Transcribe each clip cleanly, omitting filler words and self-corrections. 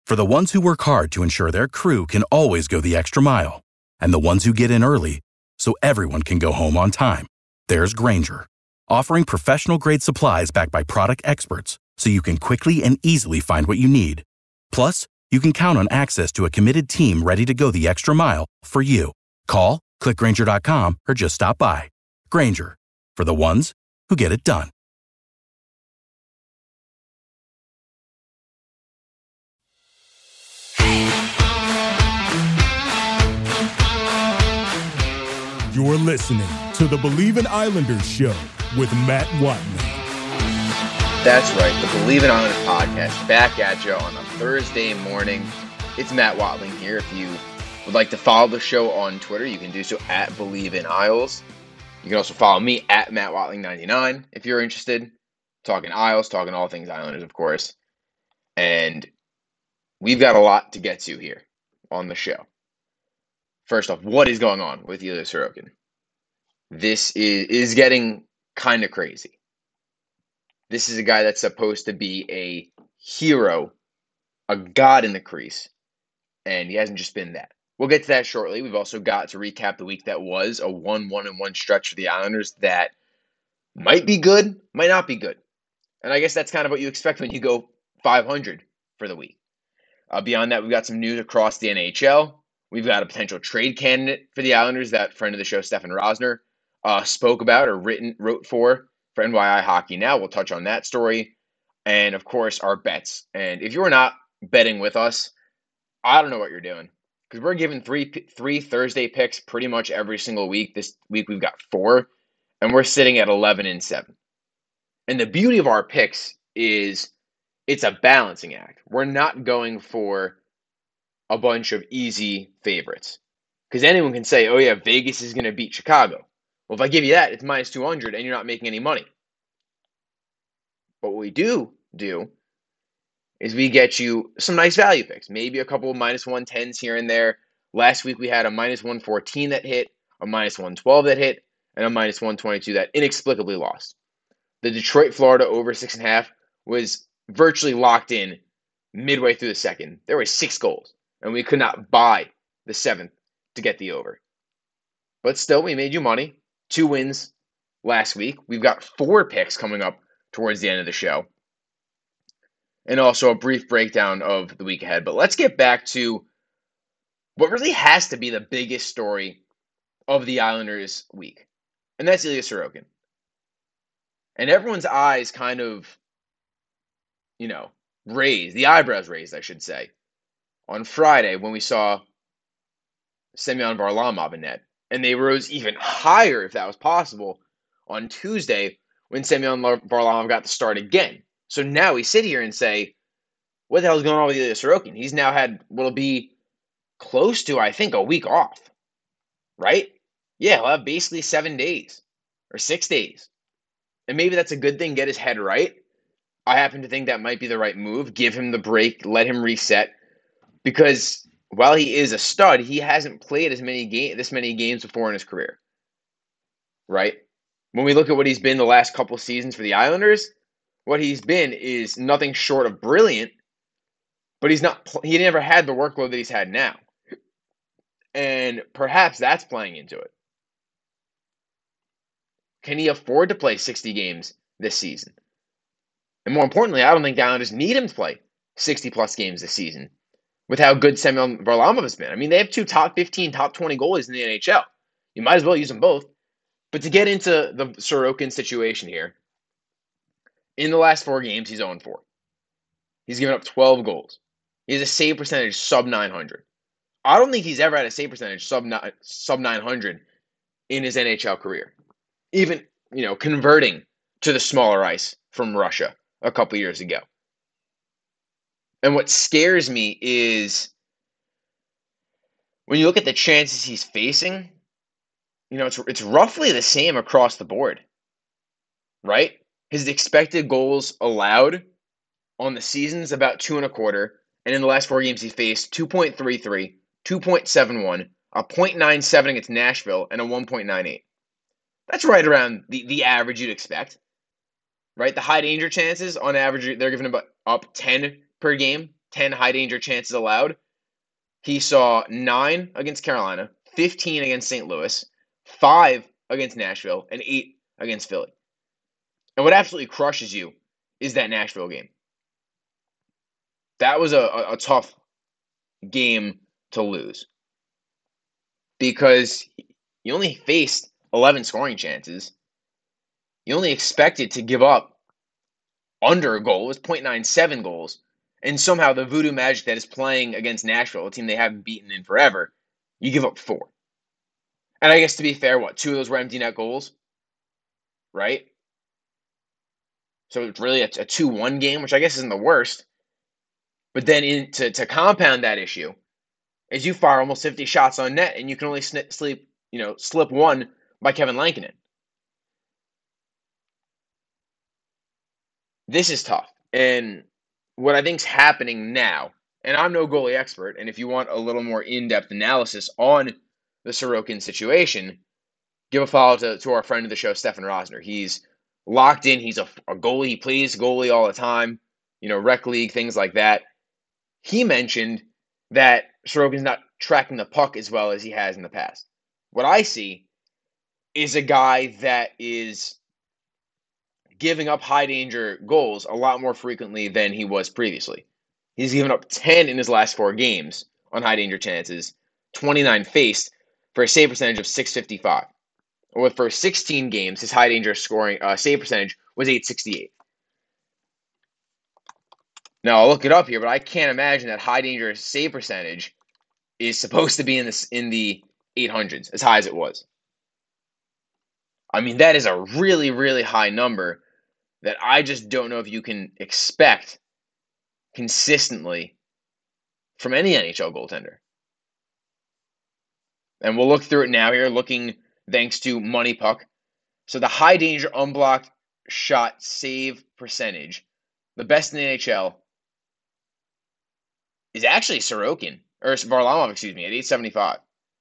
For the ones who work hard to ensure their crew can always go the extra mile, and the ones who get in early so everyone can go home on time, there's Grainger, offering professional-grade supplies backed by product experts so you can quickly and easily find what you need. Plus, you can count on access to a committed team ready to go the extra mile for you. Call, click Grainger.com, or just stop by. Grainger, for the ones who get it done. You're listening to the Believe in Islanders show with Matt Watling. That's right, the Believe in Islanders podcast back at you on a Thursday morning. It's Matt Watling here. If you would like to follow the show on Twitter, you can do so at Believe in Isles. You can also follow me at Matt Watling99 if you're interested. Talking Isles, talking all things Islanders, of course. And we've got a lot to get to here on the show. First off, what is going on with Ilya Sorokin? This is getting kind of crazy. This is a guy that's supposed to be a hero, a god in the crease, and he hasn't just been that. We'll get to that shortly. We've also got to recap the week that was a 1-1-1 stretch for the Islanders that might be good, might not be good. And I guess that's kind of what you expect when you go 500 for the week. Beyond that, we've got some news across the NHL. We've got a potential trade candidate for the Islanders that friend of the show, Stefan Rosner, spoke about or wrote for NYI Hockey Now. We'll touch on that story. And, of course, our bets. And if you're not betting with us, I don't know what you're doing. Because we're giving three Thursday picks pretty much every single week. This week we've got 4. And we're sitting at 11-7. And the beauty of our picks is it's a balancing act. We're not going for a bunch of easy favorites. Because anyone can say, oh yeah, Vegas is going to beat Chicago. Well, if I give you that, it's minus 200 and you're not making any money. But what we do is we get you some nice value picks. Maybe a couple of minus 110s here and there. Last week we had a minus 114 that hit, a minus 112 that hit, and a minus 122 that inexplicably lost. The Detroit-Florida over 6.5 was virtually locked in midway through the second. There were 6 goals. And we could not buy the 7th to get the over. But still, we made you money. 2 wins last week. We've got 4 picks coming up towards the end of the show. And also a brief breakdown of the week ahead. But let's get back to what really has to be the biggest story of the Islanders' week. And that's Ilya Sorokin. And everyone's eyes kind of, raised. The eyebrows raised, I should say. On Friday, when we saw Semyon Varlamov in net, and they rose even higher, if that was possible, on Tuesday, when Semyon Varlamov got the start again. So now we sit here and say, what the hell is going on with Ilya Sorokin? He's now had what'll be close to, I think, a week off, right? Yeah, he'll have basically 7 days, or 6 days. And maybe that's a good thing, get his head right. I happen to think that might be the right move. Give him the break, let him reset. Because while he is a stud, he hasn't played this many games before in his career, right? When we look at what he's been the last couple seasons for the Islanders, what he's been is nothing short of brilliant, but he never had the workload that he's had now. And perhaps that's playing into it. Can he afford to play 60 games this season? And more importantly, I don't think the Islanders need him to play 60-plus games this season. With how good Semyon Varlamov has been. I mean, they have 2 top 15, top 20 goalies in the NHL. You might as well use them both. But to get into the Sorokin situation here, in the last 4 games, he's 0-4. He's given up 12 goals. He has a save percentage sub 900. I don't think he's ever had a save percentage sub 900 in his NHL career. Even, converting to the smaller ice from Russia a couple years ago. And what scares me is when you look at the chances he's facing, it's roughly the same across the board, right? His expected goals allowed on the season is about 2.25, and in the last 4 games he faced 2.33, 2.71, a .97 against Nashville, and a 1.98. That's right around the average you'd expect, right? The high danger chances, on average, they're giving up 10 per game 10 high danger chances allowed, he saw 9 against Carolina, 15 against St. Louis, 5 against Nashville, and 8 against Philly. And what absolutely crushes you is that Nashville game. That was a tough game to lose because you only faced 11 scoring chances. You only expected to give up under a goal. It was 0.97 goals. And somehow the voodoo magic that is playing against Nashville, a team they haven't beaten in forever, you give up 4. And I guess to be fair, 2 of those were empty net goals, right? So it's really a 2-1 game, which I guess isn't the worst. But then to compound that issue, is you fire almost 50 shots on net, and you can only slip one by Kevin Lankinen. This is tough. And what I think's happening now, and I'm no goalie expert, and if you want a little more in-depth analysis on the Sorokin situation, give a follow to our friend of the show, Stefan Rosner. He's locked in. He's a goalie. He plays goalie all the time, rec league, things like that. He mentioned that Sorokin's not tracking the puck as well as he has in the past. What I see is a guy that is giving up high danger goals a lot more frequently than he was previously. He's given up 10 in his last 4 games on high danger chances, 29 faced, for a save percentage of .655. Or for 16 games, his high danger scoring save percentage was .868. Now I'll look it up here, but I can't imagine that high danger save percentage is supposed to be in the 800s, as high as it was. I mean, that is a really, really high number that I just don't know if you can expect consistently from any NHL goaltender. And we'll look through it now here, looking thanks to Money Puck. So the high danger unblocked shot save percentage, the best in the NHL, is actually Sorokin, or Varlamov, at .875.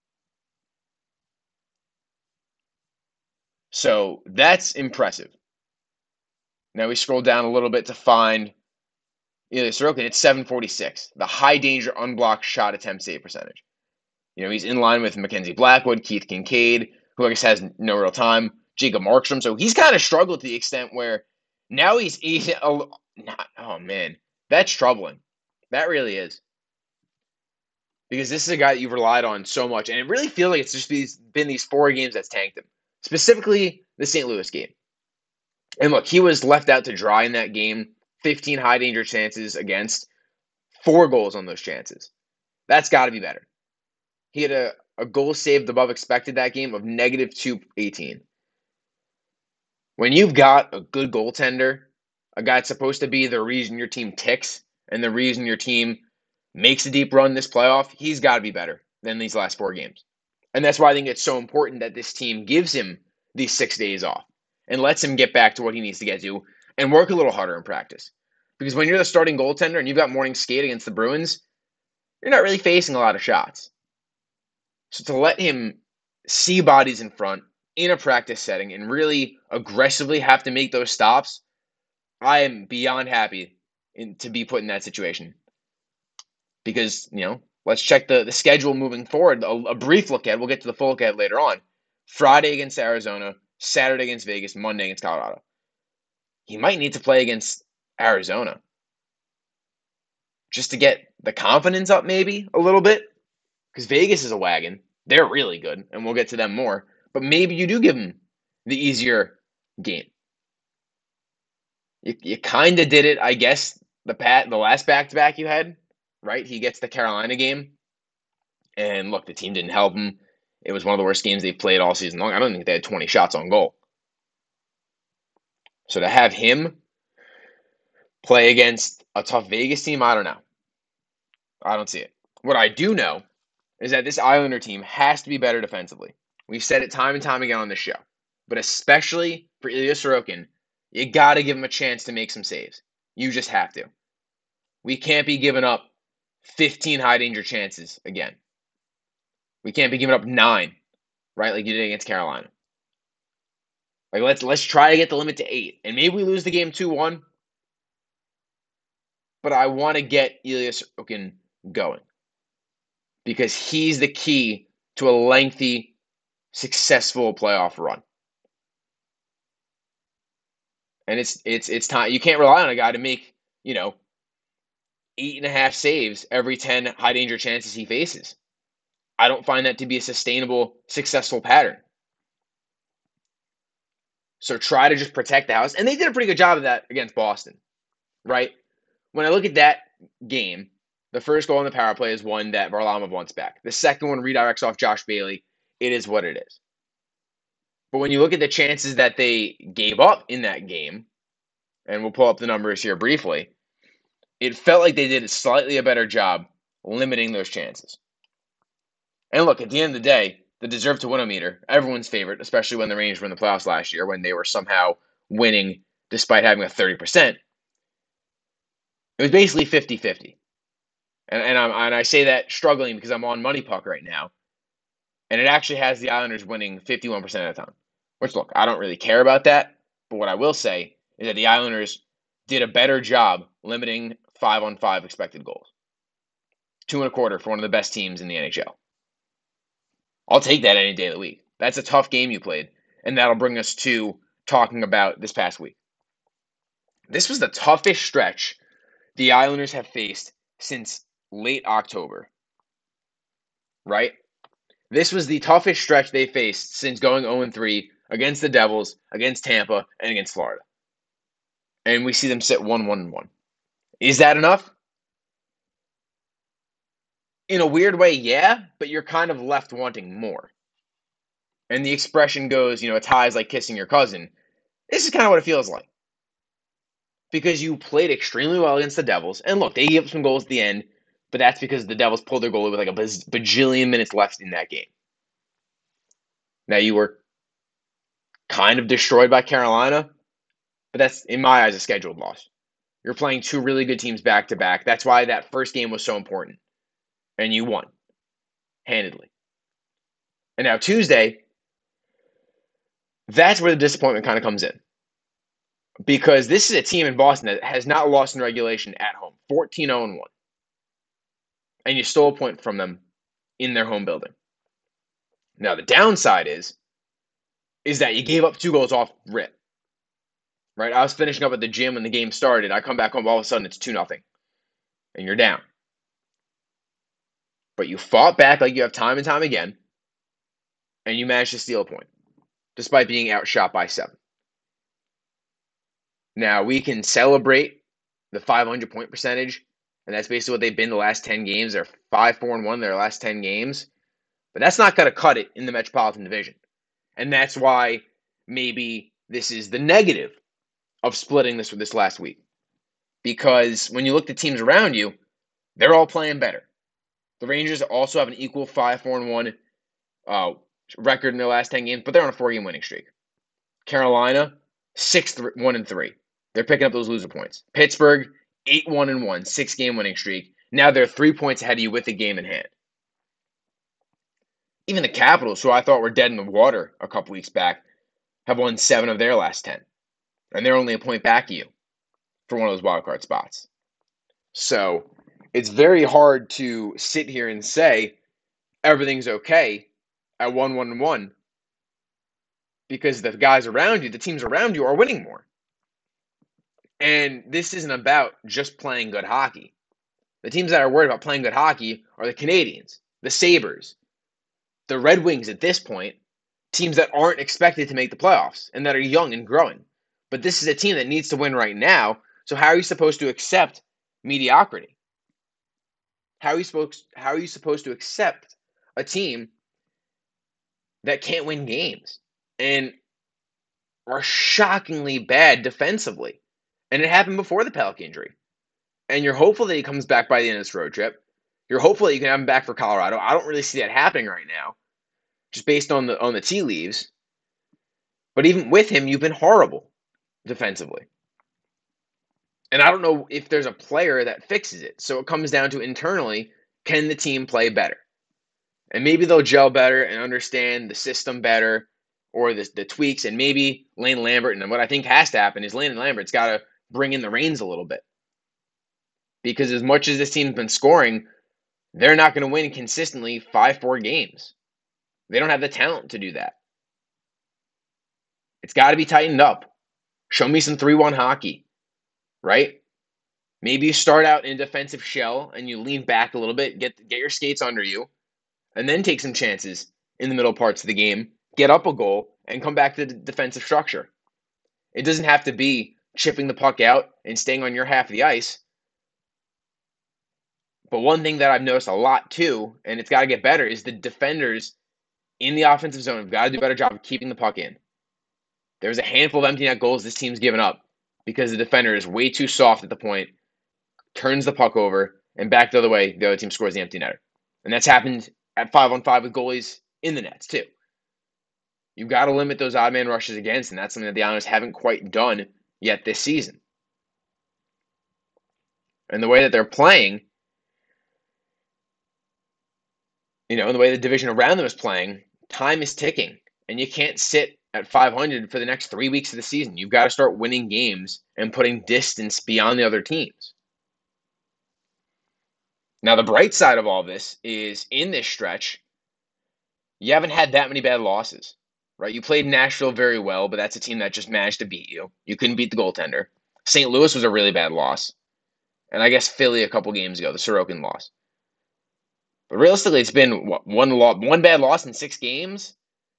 So that's impressive. Now we scroll down a little bit to find Sorokin. It's .746, the high danger unblocked shot attempt save percentage. He's in line with Mackenzie Blackwood, Keith Kincaid, who I guess has no real time, Jacob Markstrom. So he's kind of struggled to the extent where now oh man, that's troubling. That really is. Because this is a guy that you've relied on so much, and it really feels like it's just been these 4 games that's tanked him. Specifically, the St. Louis game. And look, he was left out to dry in that game. 15 high danger chances against, 4 goals on those chances. That's got to be better. He had a goal saved above expected that game of -218. When you've got a good goaltender, a guy that's supposed to be the reason your team ticks and the reason your team makes a deep run this playoff, he's got to be better than these last 4 games. And that's why I think it's so important that this team gives him these 6 days off and lets him get back to what he needs to get to and work a little harder in practice. Because when you're the starting goaltender and you've got morning skate against the Bruins, you're not really facing a lot of shots. So to let him see bodies in front in a practice setting and really aggressively have to make those stops, I am beyond happy to be put in that situation. Because, let's check the schedule moving forward. A brief look at, we'll get to the full look at later on. Friday against Arizona, Saturday against Vegas, Monday against Colorado. He might need to play against Arizona just to get the confidence up maybe a little bit. Because Vegas is a wagon. They're really good, and we'll get to them more. But maybe you do give him the easier game. You kind of did it, I guess, the last back-to-back you had, right? He gets the Carolina game. And look, the team didn't help him. It was one of the worst games they've played all season long. I don't think they had 20 shots on goal. So to have him play against a tough Vegas team, I don't know. I don't see it. What I do know is that this Islander team has to be better defensively. We've said it time and time again on this show. But especially for Ilya Sorokin, you got to give him a chance to make some saves. You just have to. We can't be giving up 15 high danger chances again. We can't be giving up 9, right, like you did against Carolina. Like let's try to get the limit to 8. And maybe we lose the game 2-1. but I want to get Ilya Sorokin going because he's the key to a lengthy, successful playoff run. And it's time. You can't rely on a guy to make, 8.5 saves every 10 high danger chances he faces. I don't find that to be a sustainable, successful pattern. So try to just protect the house. And they did a pretty good job of that against Boston, right? When I look at that game, the first goal on the power play is one that Varlamov wants back. The second one redirects off Josh Bailey. It is what it is. But when you look at the chances that they gave up in that game, and we'll pull up the numbers here briefly, it felt like they did a slightly better job limiting those chances. And look, at the end of the day, the deserve to win meter, everyone's favorite, especially when the Rangers were in the playoffs last year, when they were somehow winning despite having a 30%. It was basically 50-50. And I say that struggling because I'm on Money Puck right now. And it actually has the Islanders winning 51% of the time. Which, look, I don't really care about that. But what I will say is that the Islanders did a better job limiting 5-on-5 expected goals. 2.25 for one of the best teams in the NHL. I'll take that any day of the week. That's a tough game you played. And that'll bring us to talking about this past week. This was the toughest stretch the Islanders have faced since late October. Right? This was the toughest stretch they faced since going 0-3 against the Devils, against Tampa, and against Florida. And we see them sit 1-1-1. Is that enough? In a weird way, yeah, but you're kind of left wanting more. And the expression goes, a tie is like kissing your cousin. This is kind of what it feels like. Because you played extremely well against the Devils. And look, they gave up some goals at the end, but that's because the Devils pulled their goalie with like a bajillion minutes left in that game. Now, you were kind of destroyed by Carolina, but that's, in my eyes, a scheduled loss. You're playing two really good teams back-to-back. That's why that first game was so important. And you won. Handedly. And now Tuesday, that's where the disappointment kind of comes in. Because this is a team in Boston that has not lost in regulation at home. 14-0-1. And you stole a point from them in their home building. Now, the downside is that you gave up 2 goals off rip. Right? I was finishing up at the gym when the game started. I come back home, all of a sudden it's 2-0. And you're down. But you fought back like you have time and time again. And you managed to steal a point. Despite being outshot by 7. Now, we can celebrate the 500 point percentage. And that's basically what they've been the last 10 games. They're 5-4-1 their last 10 games. But that's not going to cut it in the Metropolitan Division. And that's why maybe this is the negative of splitting this last week. Because when you look at teams around you, they're all playing better. The Rangers also have an equal 5-4-1 record in their last 10 games, but they're on a 4-game winning streak. Carolina, 6-1-3. They're picking up those loser points. Pittsburgh, 8-1-1, 6-game winning streak. Now they're 3 points ahead of you with the game in hand. Even the Capitals, who I thought were dead in the water a couple weeks back, have won 7 of their last 10. And they're only a point back of you for one of those wildcard spots. So it's very hard to sit here and say everything's okay at 1-1-1 because the guys around you, the teams around you, are winning more. And this isn't about just playing good hockey. The teams that are worried about playing good hockey are the Canadiens, the Sabres, the Red Wings at this point, teams that aren't expected to make the playoffs and that are young and growing. But this is a team that needs to win right now. So how are you supposed to accept mediocrity? How are you supposed to accept a team that can't win games and are shockingly bad defensively? And it happened before the Pelech injury. And you're hopeful that he comes back by the end of this road trip. You're hopeful that you can have him back for Colorado. I don't really see that happening right now, just based on the tea leaves. But even with him, you've been horrible defensively. And I don't know if there's a player that fixes it. So it comes down to internally, can the team play better? And maybe they'll gel better and understand the system better or the tweaks. And maybe Lane Lambert, and what I think has to happen is Lane Lambert's got to bring in the reins a little bit Because as much as this team's been scoring, they're not going to win consistently 5-4 games. They don't have the talent to do that. It's got to be tightened up. Show me some 3-1 hockey, right? Maybe you start out in a defensive shell and you lean back a little bit, get your skates under you, and then take some chances in the middle parts of the game, get up a goal, and come back to the defensive structure. It doesn't have to be chipping the puck out and staying on your half of the ice. But one thing that I've noticed a lot too, and it's got to get better, is the defenders in the offensive zone have got to do a better job of keeping the puck in. There's a handful of empty net goals this team's given up because the defender is way too soft at the point, turns the puck over, and back the other way, the other team scores the empty netter. And that's happened at 5-on-5 with goalies in the nets too. You've got to limit those odd man rushes against, and that's something that the Islanders haven't quite done yet this season. And the way that they're playing, and the way the division around them is playing, time is ticking. And you can't sit at 500 for the next 3 weeks of the season. You've got to start winning games and putting distance beyond the other teams. Now, the bright side of all this is in this stretch, you haven't had that many bad losses, right? You played Nashville very well, but that's a team that just managed to beat you. You couldn't beat the goaltender. St. Louis was a really bad loss. And I guess Philly a couple games ago, the Sorokin loss. But realistically, it's been one bad loss in 6 games.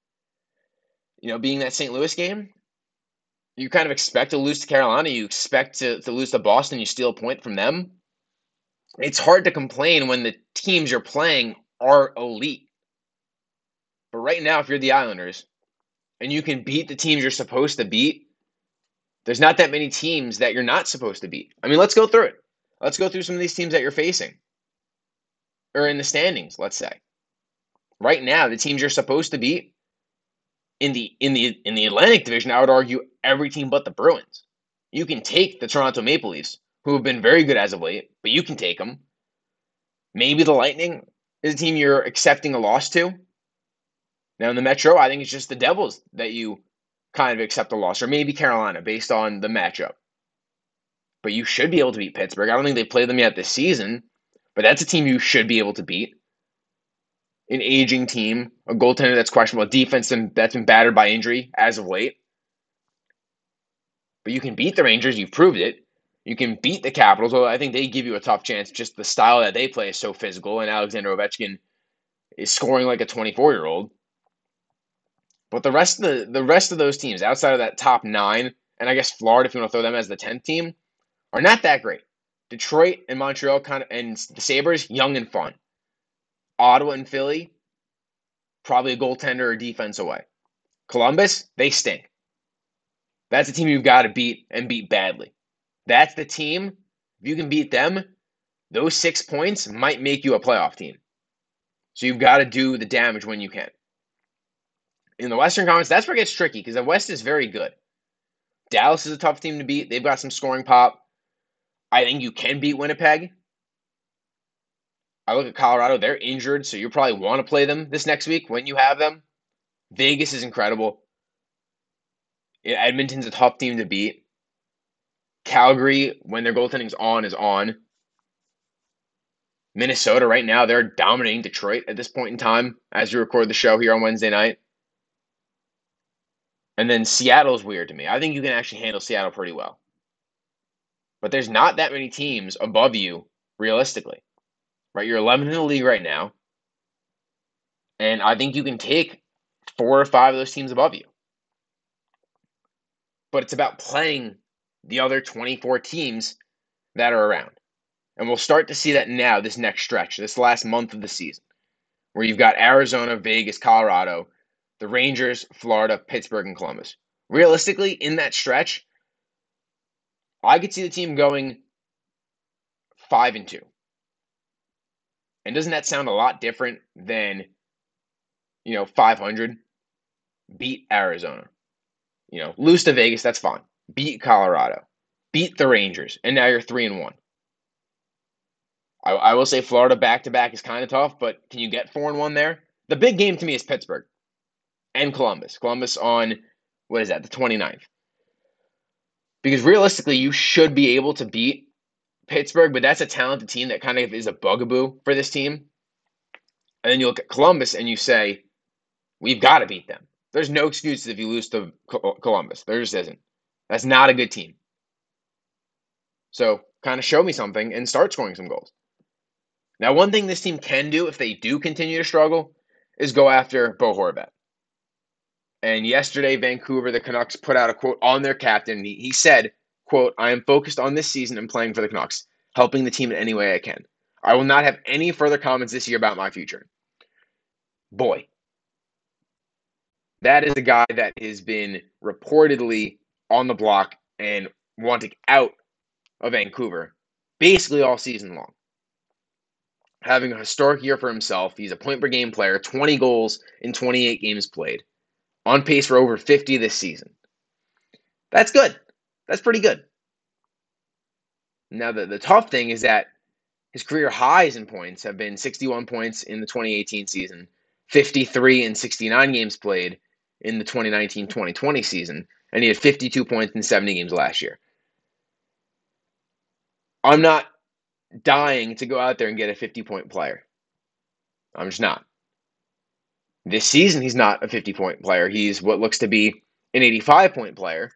Being that St. Louis game, you kind of expect to lose to Carolina. You expect to lose to Boston. You steal a point from them. It's hard to complain when the teams you're playing are elite. But right now, if you're the Islanders and you can beat the teams you're supposed to beat, there's not that many teams that you're not supposed to beat. I mean, let's go through it. Let's go through some of these teams that you're facing. Or in the standings, let's say. Right now, the teams you're supposed to beat in the Atlantic Division, I would argue every team but the Bruins. You can take the Toronto Maple Leafs, who have been very good as of late, but you can take them. Maybe the Lightning is a team you're accepting a loss to. Now in the Metro, I think it's just the Devils that you kind of accept a loss, or maybe Carolina based on the matchup. But you should be able to beat Pittsburgh. I don't think they've played them yet this season, but that's a team you should be able to beat. An aging team, a goaltender that's questionable, a defense that's been battered by injury as of late. But you can beat the Rangers, you've proved it. You can beat the Capitals, although I think they give you a tough chance. Just the style that they play is so physical, and Alexander Ovechkin is scoring like a 24-year-old. But the rest of those teams, outside of that top 9, and I guess Florida, if you want to throw them as the 10th team, are not that great. Detroit and Montreal and the Sabres, young and fun. Ottawa and Philly, probably a goaltender or defense away. Columbus, they stink. That's a team you've got to beat and beat badly. That's the team. If you can beat them, those 6 points might make you a playoff team. So you've got to do the damage when you can. In the Western Conference, that's where it gets tricky because the West is very good. Dallas is a tough team to beat. They've got some scoring pop. I think you can beat Winnipeg. I look at Colorado. They're injured, so you probably want to play them this next week when you have them. Vegas is incredible. Edmonton's a tough team to beat. Calgary, when their goaltending's on, is on. Minnesota, right now, they're dominating Detroit at this point in time as we record the show here on Wednesday night. And then Seattle's weird to me. I think you can actually handle Seattle pretty well. But there's not that many teams above you, realistically. Right? You're 11th in the league right now. And I think you can take 4 or 5 of those teams above you. But it's about playing the other 24 teams that are around. And we'll start to see that now, this next stretch, this last month of the season, where you've got Arizona, Vegas, Colorado, the Rangers, Florida, Pittsburgh, and Columbus. Realistically, in that stretch, I could see the team going 5-2. And doesn't that sound a lot different than, 500? Beat Arizona. Lose to Vegas, that's fine. Beat Colorado. Beat the Rangers. And now you're 3-1. I will say Florida back-to-back is kind of tough, but can you get 4-1 there? The big game to me is Pittsburgh and Columbus. Columbus on, the 29th. Because realistically, you should be able to beat Pittsburgh, but that's a talented team that kind of is a bugaboo for this team. And then you look at Columbus and you say, we've got to beat them. There's no excuses if you lose to Columbus. There just isn't. That's not a good team. So kind of show me something and start scoring some goals. Now, one thing this team can do if they do continue to struggle is go after Bo Horvat. And yesterday, Vancouver, the Canucks, put out a quote on their captain. He said, quote, "I am focused on this season and playing for the Canucks, helping the team in any way I can. I will not have any further comments this year about my future." Boy, that is a guy that has been reportedly on the block and wanting out of Vancouver basically all season long. Having a historic year for himself. He's a point-per-game player, 20 goals in 28 games played. On pace for over 50 this season. That's good. That's pretty good. Now, the tough thing is that his career highs in points have been 61 points in the 2018 season, 53 in 69 games played in the 2019-2020 season, and he had 52 points in 70 games last year. I'm not dying to go out there and get a 50-point player. I'm just not. This season, he's not a 50-point player. He's what looks to be an 85-point player.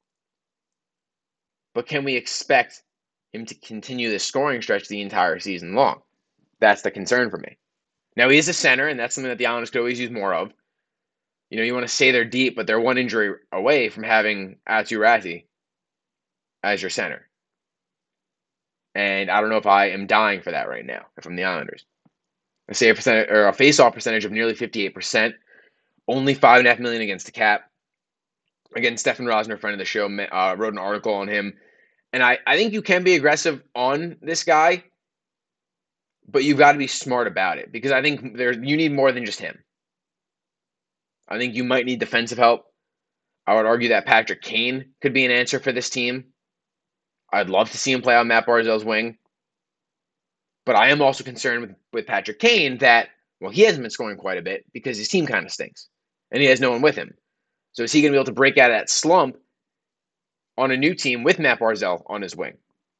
But can we expect him to continue this scoring stretch the entire season long? That's the concern for me. Now, he is a center, and that's something that the Islanders could always use more of. You know, you want to say they're deep, but they're one injury away from having Aatu Räty as your center. And I don't know if I am dying for that right now, if I'm the Islanders. I say a face-off percentage of nearly 58%, only $5.5 million against the cap. Again, Stefan Rosner, friend of the show, wrote an article on him. And I think you can be aggressive on this guy, but you've got to be smart about it because I think you need more than just him. I think you might need defensive help. I would argue that Patrick Kane could be an answer for this team. I'd love to see him play on Matt Barzal's wing. But I am also concerned with Patrick Kane that, well, he hasn't been scoring quite a bit because his team kind of stinks. And he has no one with him. So is he going to be able to break out of that slump on a new team with Matt Barzal on his wing?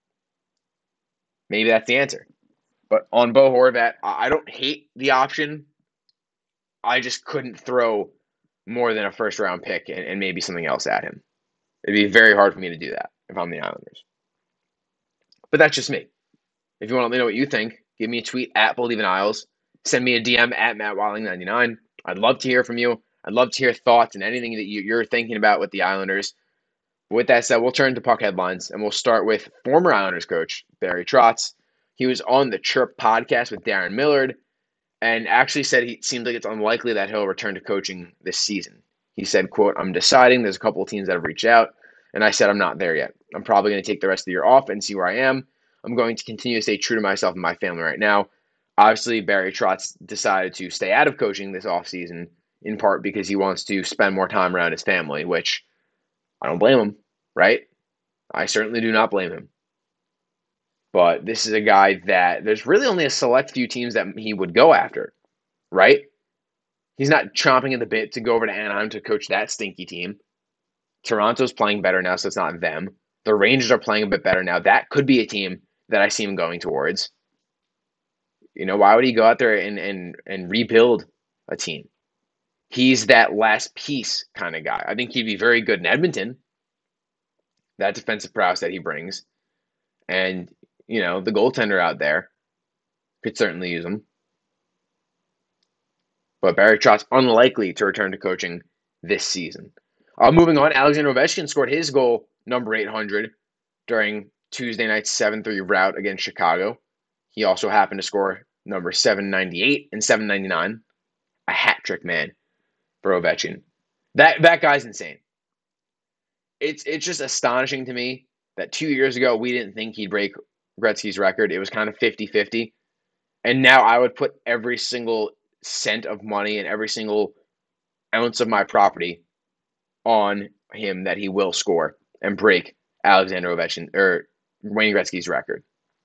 Maybe that's the answer. But on Bo Horvat, I don't hate the option. I just couldn't throw more than a first-round pick and maybe something else at him. It'd be very hard for me to do that if I'm the Islanders. But that's just me. If you want to let me know what you think, give me a tweet at Believe in Isles. Send me a DM at MattWatling99. I'd love to hear from you. I'd love to hear thoughts and anything that you're thinking about with the Islanders. But with that said, we'll turn to puck headlines, and we'll start with former Islanders coach Barry Trotz. He was on the Chirp podcast with Darren Millard and actually said he seems like it's unlikely that he'll return to coaching this season. He said, quote, "I'm deciding. There's a couple of teams that have reached out, and I said I'm not there yet. I'm probably going to take the rest of the year off and see where I am. I'm going to continue to stay true to myself and my family right now." Obviously, Barry Trotz decided to stay out of coaching this offseason, in part because he wants to spend more time around his family, which I don't blame him, right? I certainly do not blame him. But this is a guy that there's really only a select few teams that he would go after, right? He's not chomping at the bit to go over to Anaheim to coach that stinky team. Toronto's playing better now, so it's not them. The Rangers are playing a bit better now. That could be a team that I see him going towards. You know, why would he go out there and rebuild a team? He's that last piece kind of guy. I think he'd be very good in Edmonton. That defensive prowess that he brings. And, you know, the goaltender out there could certainly use him. But Barry Trotz unlikely to return to coaching this season. Moving on, Alexander Ovechkin scored his goal, number 800, during Tuesday night's 7-3 rout against Chicago. He also happened to score number 798 and 799. A hat trick, man, for Ovechkin. That guy's insane. It's just astonishing to me that 2 years ago we didn't think he'd break Gretzky's record. It was kind of 50-50. And now I would put every single cent of money and every single ounce of my property on him that he will score and break Alexander Ovechkin or Wayne Gretzky's record.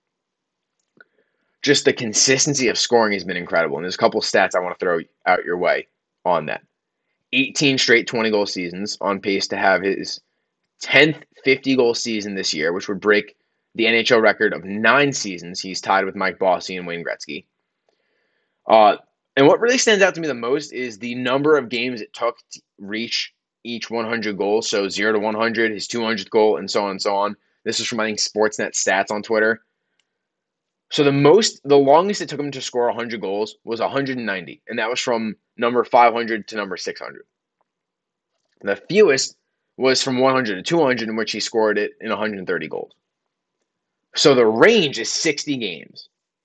Just the consistency of scoring has been incredible. And there's a couple stats I want to throw out your way on that. 18 straight 20-goal seasons, on pace to have his 10th 50-goal season this year, which would break the NHL record of 9 seasons. He's tied with Mike Bossy and Wayne Gretzky. And what really stands out to me the most is the number of games it took to reach each 100 goals. So 0 to 100, his 200th goal, and so on and so on. This is from, I think, Sportsnet Stats on Twitter. So the longest it took him to score 100 goals was 190, and that was from number 500 to number 600. The fewest was from 100 to 200, in which he scored it in 130 goals. So the range is 60 games.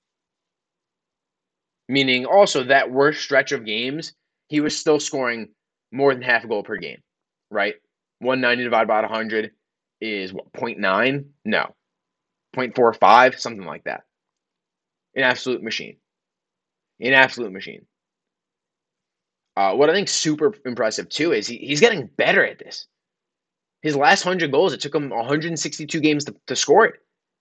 Meaning also that worst stretch of games, he was still scoring more than half a goal per game, right? 190 divided by 100 is what, 0.9? No. 0.45, something like that. An absolute machine. An absolute machine. What I think super impressive, too, is he's getting better at this. His last 100 goals, it took him 162 games to score it.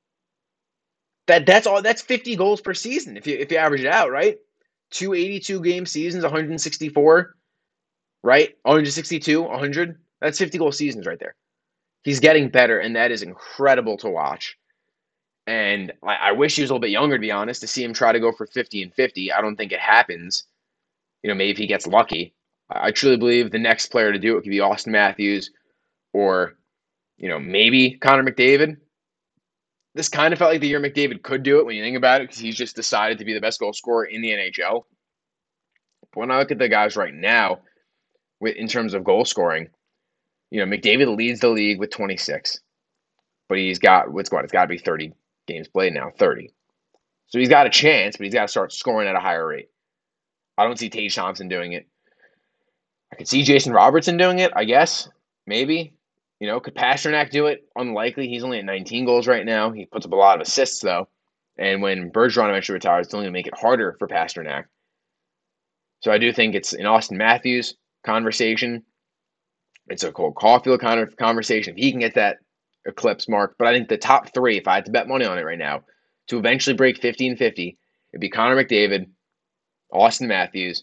That's 50 goals per season if you average it out, right? 282 game seasons, 164, right? 162, 100. That's 50 goal seasons right there. He's getting better, and that is incredible to watch. And I wish he was a little bit younger, to be honest, to see him try to go for 50 and 50. I don't think it happens. Maybe if he gets lucky. I truly believe the next player to do it could be Austin Matthews or, maybe Connor McDavid. This kind of felt like the year McDavid could do it when you think about it, because he's just decided to be the best goal scorer in the NHL. But when I look at the guys right now, in terms of goal scoring, McDavid leads the league with 26. But he's got, it's got to be 30 games played now, 30. So he's got a chance, but he's got to start scoring at a higher rate. I don't see Tage Thompson doing it. I could see Jason Robertson doing it, I guess. Maybe. Could Pasternak do it? Unlikely. He's only at 19 goals right now. He puts up a lot of assists, though. And when Bergeron eventually retires, it's only going to make it harder for Pasternak. So I do think it's an Austin Matthews conversation. It's a Cole Caulfield kind of conversation. If he can get that eclipse mark. But I think the top 3, if I had to bet money on it right now, to eventually break 50 and 50, it'd be Connor McDavid, Austin Matthews.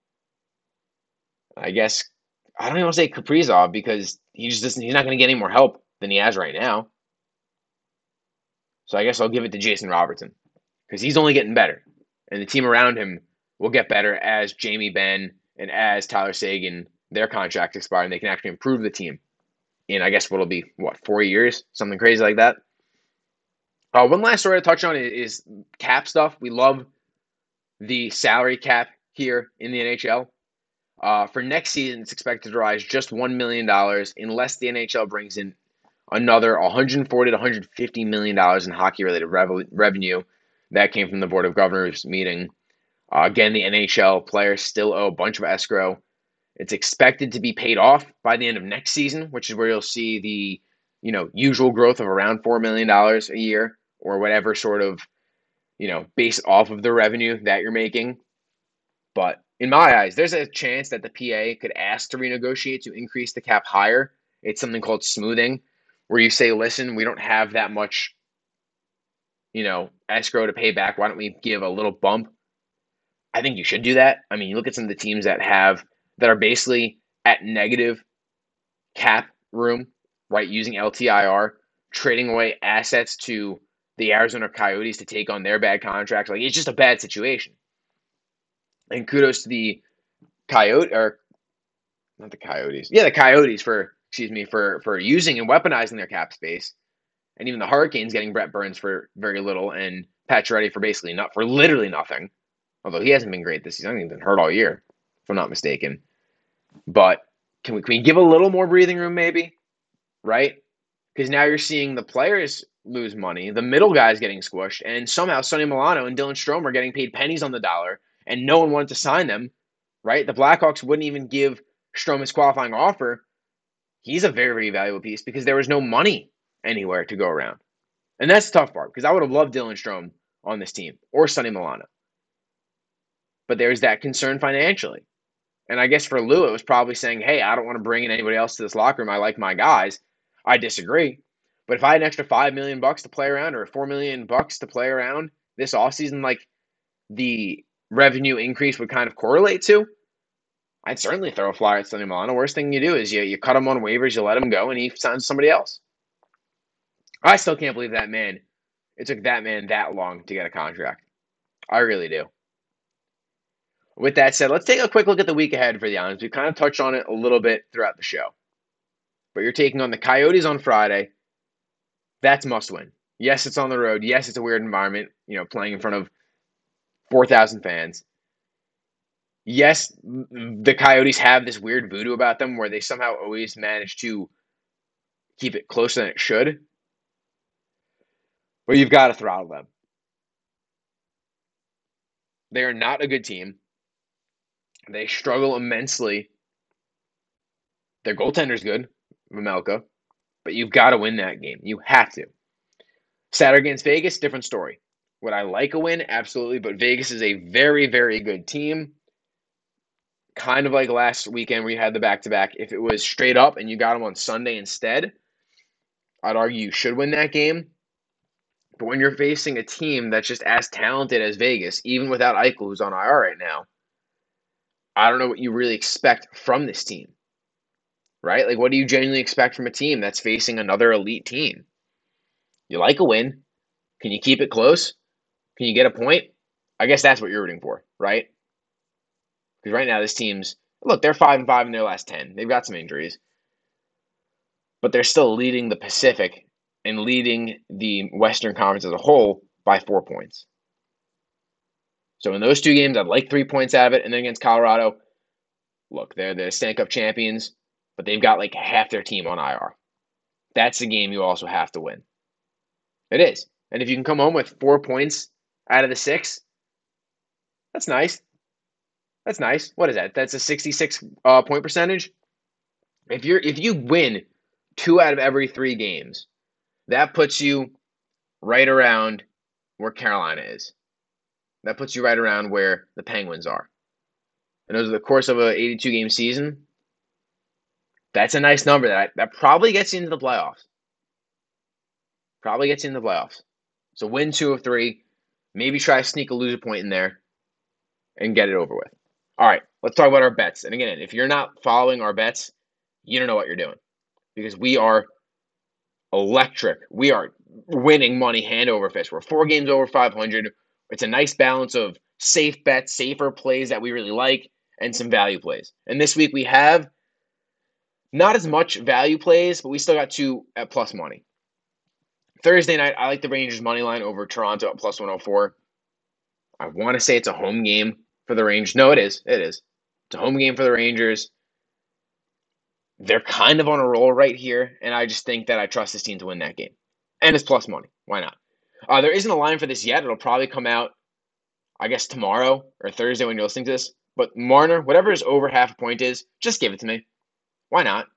I guess I don't even want to say Kaprizov, because he's not going to get any more help than he has right now. So I guess I'll give it to Jason Robertson, because he's only getting better. And the team around him will get better as Jamie Benn and as Tyler Seguin, their contracts expire, and they can actually improve the team in, I guess, what'll be, 4 years? Something crazy like that. One last story to touch on is cap stuff. We love the salary cap here in the NHL. For next season, it's expected to rise just $1 million unless the NHL brings in another $140 to $150 million in hockey-related revenue. That came from the Board of Governors meeting. Again, the NHL players still owe a bunch of escrow. It's expected to be paid off by the end of next season, which is where you'll see the usual growth of around $4 million a year, or whatever sort of, based off of the revenue that you're making. But in my eyes, there's a chance that the PA could ask to renegotiate to increase the cap higher. It's something called smoothing, where you say, listen, we don't have that much, escrow to pay back. Why don't we give a little bump? I think you should do that. I mean, you look at some of the teams that are basically at negative cap room, right, using LTIR, trading away assets to the Arizona Coyotes to take on their bad contracts. Like, it's just a bad situation. And kudos to the Coyotes for using and weaponizing their cap space. And even the Hurricanes getting Brett Burns for very little and Pacioretty for literally nothing. Although he hasn't been great this season. I think he's been hurt all year, if I'm not mistaken. But can we give a little more breathing room maybe? Right? Because now you're seeing the players lose money, the middle guys getting squished, and somehow Sonny Milano and Dylan Strome are getting paid pennies on the dollar, and no one wanted to sign them, right? The Blackhawks wouldn't even give Strome his qualifying offer. He's a very, very valuable piece because there was no money anywhere to go around. And that's the tough part, because I would have loved Dylan Strome on this team, or Sonny Milano. But there's that concern financially. And I guess for Lou, it was probably saying, hey, I don't want to bring in anybody else to this locker room. I like my guys. I disagree. But if I had an extra $5 million to play around, or $4 million to play around this offseason, like the revenue increase would kind of correlate to, I'd certainly throw a flyer at Sonny Milano. Worst thing you do is you cut him on waivers, you let him go, and he signs somebody else. I still can't believe that man it took that man that long to get a contract. I really do. With that said, let's take a quick look at the week ahead for the Islanders. We kind of touched on it a little bit throughout the show. But you're taking on the Coyotes on Friday. That's must win. Yes, it's on the road. Yes, it's a weird environment, playing in front of 4,000 fans. Yes, the Coyotes have this weird voodoo about them where they somehow always manage to keep it closer than it should. But you've got to throttle them. They are not a good team. They struggle immensely. Their goaltender's good, Vejmelka, but you've got to win that game. You have to. Saturday against Vegas, different story. Would I like a win? Absolutely, but Vegas is a very, very good team. Kind of like last weekend where you had the back-to-back. If it was straight up and you got them on Sunday instead, I'd argue you should win that game. But when you're facing a team that's just as talented as Vegas, even without Eichel, who's on IR right now, I don't know what you really expect from this team. Right? Like, what do you genuinely expect from a team that's facing another elite team? You like a win. Can you keep it close? Can you get a point? I guess that's what you're rooting for, right? Because right now this team's, look, they're 5-5 in their last 10. They've got some injuries. But they're still leading the Pacific and leading the Western Conference as a whole by 4 points. So in those two games, I'd like 3 points out of it. And then against Colorado, look, they're the Stanley Cup champions, but they've got like half their team on IR. That's a game you also have to win. It is. And if you can come home with 4 points out of the 6, that's nice. That's nice. What is that? That's a 66 point percentage. If you win 2 out of every 3 games, that puts you right around where Carolina is. That puts you right around where the Penguins are. And over the course of an 82-game season, that's a nice number that probably gets you into the playoffs. Probably gets you into the playoffs. So win 2 of 3. Maybe try to sneak a loser point in there and get it over with. All right, let's talk about our bets. And again, if you're not following our bets, you don't know what you're doing. Because we are electric. We are winning money hand over fist. We're 4 games over 500. It's a nice balance of safe bets, safer plays that we really like, and some value plays. And this week we have not as much value plays, but we still got 2 at plus money. Thursday night, I like the Rangers money line over Toronto at plus 104. I want to say it's a home game for the Rangers. No, it is. It is. It's a home game for the Rangers. They're kind of on a roll right here, and I just think that I trust this team to win that game. And it's plus money. Why not? There isn't a line for this yet. It'll probably come out, I guess, tomorrow or Thursday when you're listening to this. But Marner, whatever his over half a point is, just give it to me. Why not?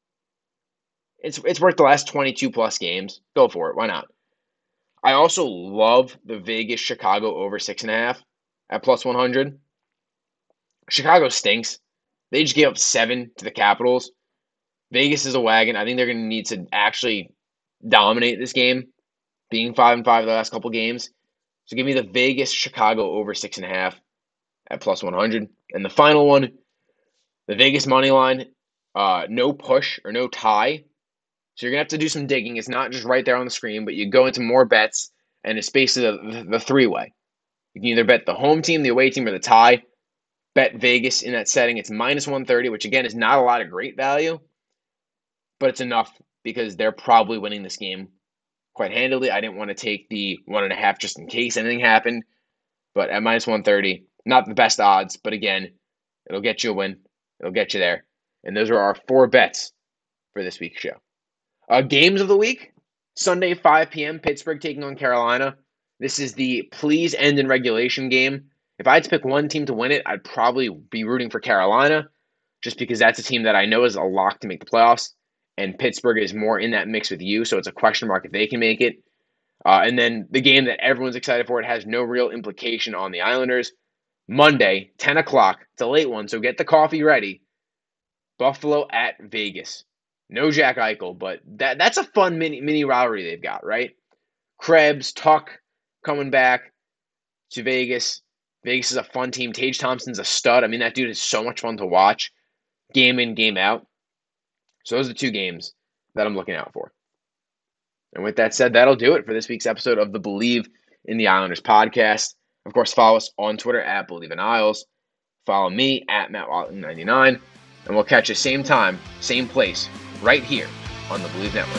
It's worth the last 22-plus games. Go for it. Why not? I also love the Vegas Chicago over 6.5 at plus 100. Chicago stinks. They just gave up 7 to the Capitals. Vegas is a wagon. I think they're going to need to actually dominate this game, being 5-5 the last couple games. So give me the Vegas Chicago over 6.5 at plus 100. And the final one, the Vegas money line, no push or no tie. So you're going to have to do some digging. It's not just right there on the screen, but you go into more bets, and it's basically the 3-way. You can either bet the home team, the away team, or the tie. Bet Vegas in that setting. It's minus 130, which again is not a lot of great value, but it's enough because they're probably winning this game quite handily. I didn't want to take the 1.5 just in case anything happened, but at minus 130, not the best odds, but again, it'll get you a win. It'll get you there. And those are our 4 bets for this week's show. Games of the week, Sunday, 5 p.m., Pittsburgh taking on Carolina. This is the please end in regulation game. If I had to pick one team to win it, I'd probably be rooting for Carolina, just because that's a team that I know is a lock to make the playoffs, and Pittsburgh is more in that mix with you, so it's a question mark if they can make it. And then the game that everyone's excited for, it has no real implication on the Islanders. Monday, 10 o'clock. It's a late one, so get the coffee ready. Buffalo at Vegas. No Jack Eichel, but that's a fun mini rivalry they've got, right? Krebs, Tuck coming back to Vegas. Vegas is a fun team. Tage Thompson's a stud. I mean, that dude is so much fun to watch. Game in, game out. So those are the 2 games that I'm looking out for. And with that said, that'll do it for this week's episode of the Believe in the Islanders podcast. Of course, follow us on Twitter at Believe in Isles. Follow me at MattWatling99. And we'll catch you same time, same place, right here on the Believe Network.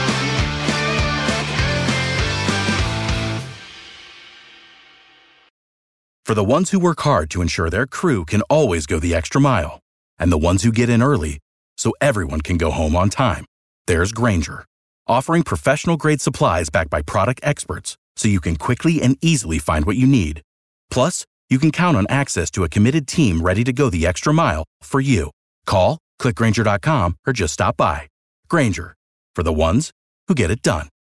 For the ones who work hard to ensure their crew can always go the extra mile, and the ones who get in early so everyone can go home on time, there's Grainger, offering professional-grade supplies backed by product experts so you can quickly and easily find what you need. Plus, you can count on access to a committed team ready to go the extra mile for you. Call, click Grainger.com, or just stop by. Grainger, for the ones who get it done.